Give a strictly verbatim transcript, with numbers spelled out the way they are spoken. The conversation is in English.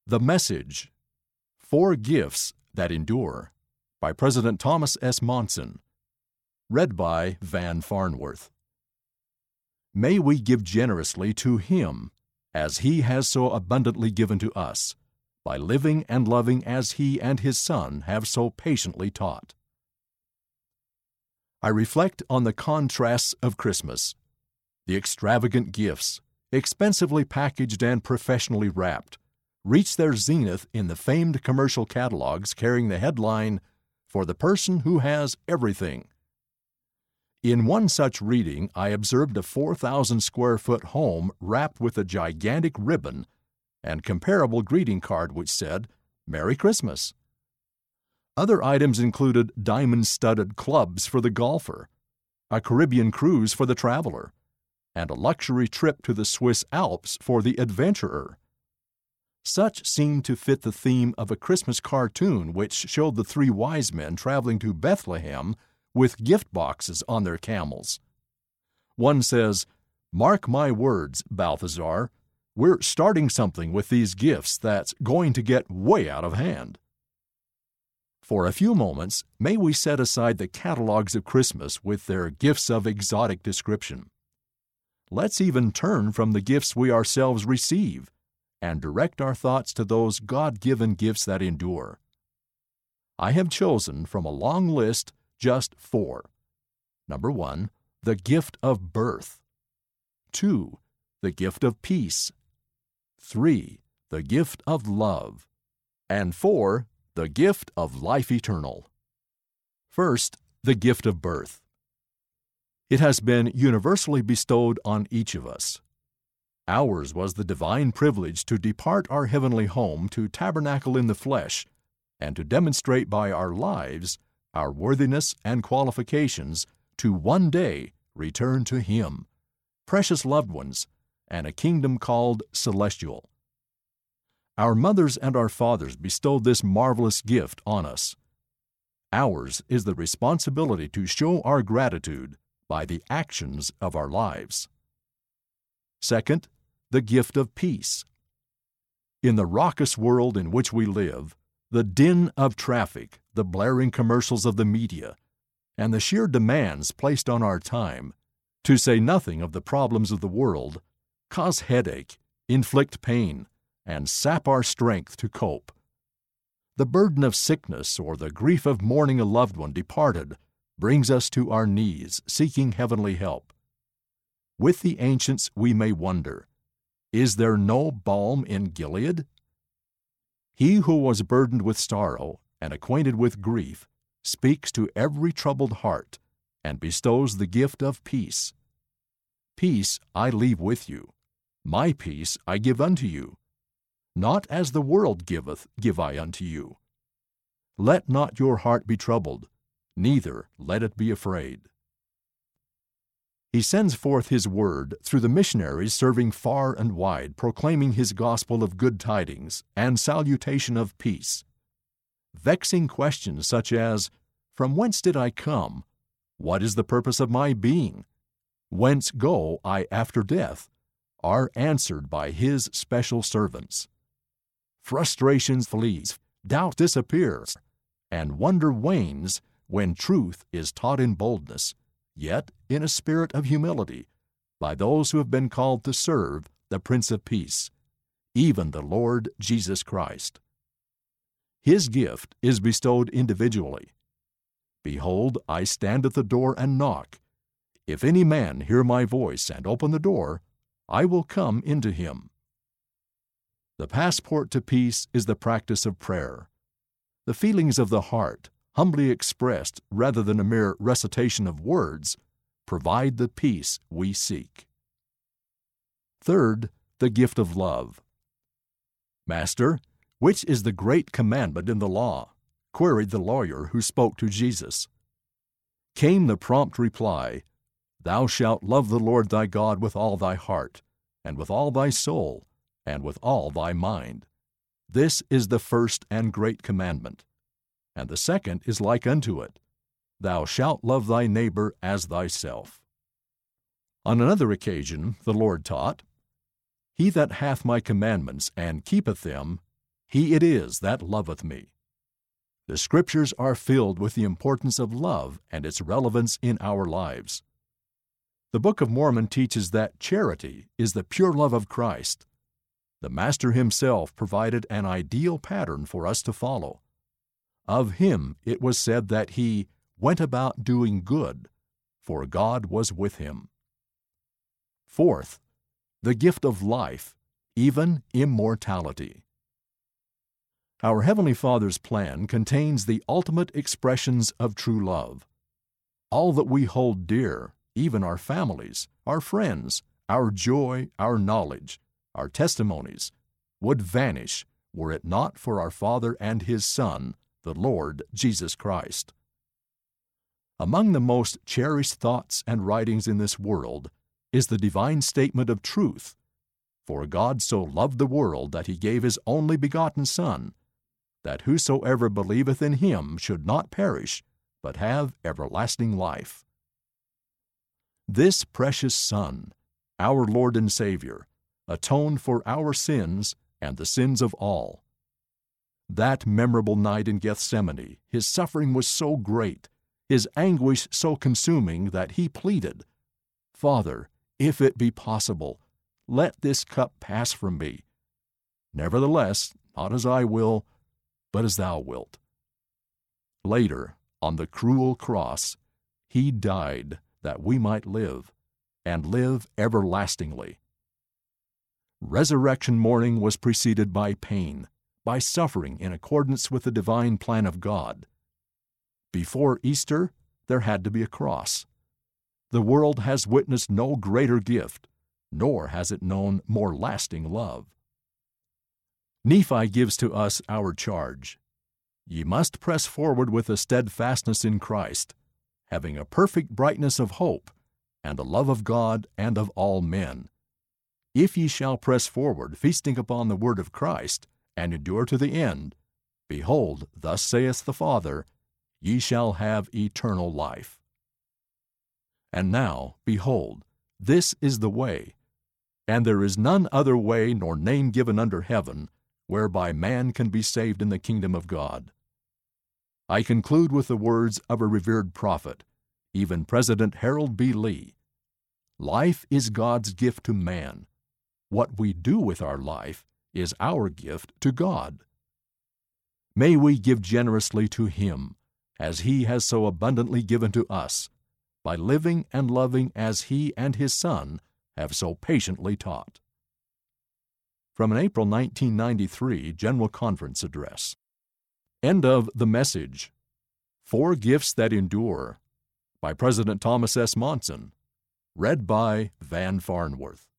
The Message, Four Gifts That Endure, by President Thomas S. Monson. Read by Van Farnworth. May we give generously to Him, as He has so abundantly given to us, by living and loving as He and His Son have so patiently taught. I reflect on the contrasts of Christmas, the extravagant gifts, expensively packaged and professionally wrapped, reach their zenith in the famed commercial catalogs carrying the headline, "For the Person Who Has Everything." In one such reading, I observed a four thousand square foot home wrapped with a gigantic ribbon and comparable greeting card which said, "Merry Christmas." Other items included diamond-studded clubs for the golfer, a Caribbean cruise for the traveler, and a luxury trip to the Swiss Alps for the adventurer. Such seemed to fit the theme of a Christmas cartoon which showed the three wise men traveling to Bethlehem with gift boxes on their camels. One says, "Mark my words, Balthazar, we're starting something with these gifts that's going to get way out of hand." For a few moments, may we set aside the catalogs of Christmas with their gifts of exotic description. Let's even turn from the gifts we ourselves receive and direct our thoughts to those God-given gifts that endure. I have chosen from a long list just four. Number one, the gift of birth. Two, the gift of peace. Three, the gift of love. And four, the gift of life eternal. First, the gift of birth. It has been universally bestowed on each of us. Ours was the divine privilege to depart our heavenly home to tabernacle in the flesh and to demonstrate by our lives our worthiness and qualifications to one day return to Him, precious loved ones, and a kingdom called celestial. Our mothers and our fathers bestowed this marvelous gift on us. Ours is the responsibility to show our gratitude by the actions of our lives. Second, the gift of peace. In the raucous world in which we live, the din of traffic, the blaring commercials of the media, and the sheer demands placed on our time, to say nothing of the problems of the world, cause headache, inflict pain, and sap our strength to cope. The burden of sickness or the grief of mourning a loved one departed brings us to our knees, seeking heavenly help. With the ancients we may wonder, is there no balm in Gilead? He who was burdened with sorrow and acquainted with grief speaks to every troubled heart and bestows the gift of peace. Peace I leave with you, my peace I give unto you. Not as the world giveth, give I unto you. Let not your heart be troubled, neither let it be afraid. He sends forth His word through the missionaries serving far and wide, proclaiming His gospel of good tidings and salutation of peace. Vexing questions such as, "From whence did I come? What is the purpose of my being? Whence go I after death?" are answered by His special servants. Frustrations flees, doubt disappears, and wonder wanes when truth is taught in boldness, yet in a spirit of humility, by those who have been called to serve the Prince of Peace, even the Lord Jesus Christ. His gift is bestowed individually. "Behold, I stand at the door and knock. If any man hear my voice and open the door, I will come into him." The passport to peace is the practice of prayer. The feelings of the heart, humbly expressed rather than a mere recitation of words, provide the peace we seek. Third, the gift of love. "Master, which is the great commandment in the law?" queried the lawyer who spoke to Jesus. Came the prompt reply, "Thou shalt love the Lord thy God with all thy heart, and with all thy soul, and with all thy mind. This is the first and great commandment. And the second is like unto it, Thou shalt love thy neighbor as thyself." On another occasion the Lord taught, "He that hath my commandments and keepeth them, He it is that loveth me. The Scriptures are filled with the importance of love and its relevance in our lives. The Book of Mormon teaches that charity is the pure love of Christ. The Master himself provided an ideal pattern for us to follow. Of him it was said that he went about doing good, for God was with him. Fourth, the gift of life, even immortality. Our Heavenly Father's plan contains the ultimate expressions of true love. All that we hold dear, even our families, our friends, our joy, our knowledge, our testimonies, would vanish were it not for our Father and His Son, the Lord Jesus Christ. Among the most cherished thoughts and writings in this world is the divine statement of truth. For God so loved the world that He gave His only begotten Son, that whosoever believeth in Him should not perish, but have everlasting life. This precious Son, our Lord and Savior, atoned for our sins and the sins of all. That memorable night in Gethsemane, His suffering was so great, His anguish so consuming, that He pleaded, "Father, if it be possible, let this cup pass from me. Nevertheless, not as I will, but as Thou wilt." Later, on the cruel cross, He died that we might live, and live everlastingly. Resurrection morning was preceded by pain, by suffering in accordance with the divine plan of God. Before Easter, there had to be a cross. The world has witnessed no greater gift, nor has it known more lasting love. Nephi gives to us our charge. Ye must press forward with a steadfastness in Christ, having a perfect brightness of hope, and the love of God and of all men. If ye shall press forward, feasting upon the word of Christ, and endure to the end, behold, thus saith the Father, ye shall have eternal life. And now, behold, this is the way, and there is none other way nor name given under heaven, whereby man can be saved in the kingdom of God. I conclude with the words of a revered prophet, even President Harold B. Lee. Life is God's gift to man. What we do with our life is our gift to God. May we give generously to Him, as He has so abundantly given to us, by living and loving as He and His Son have so patiently taught. From an April nineteen ninety-three General Conference Address. End of The Message. Four Gifts That Endure, by President Thomas S. Monson. Read by Van Farnworth.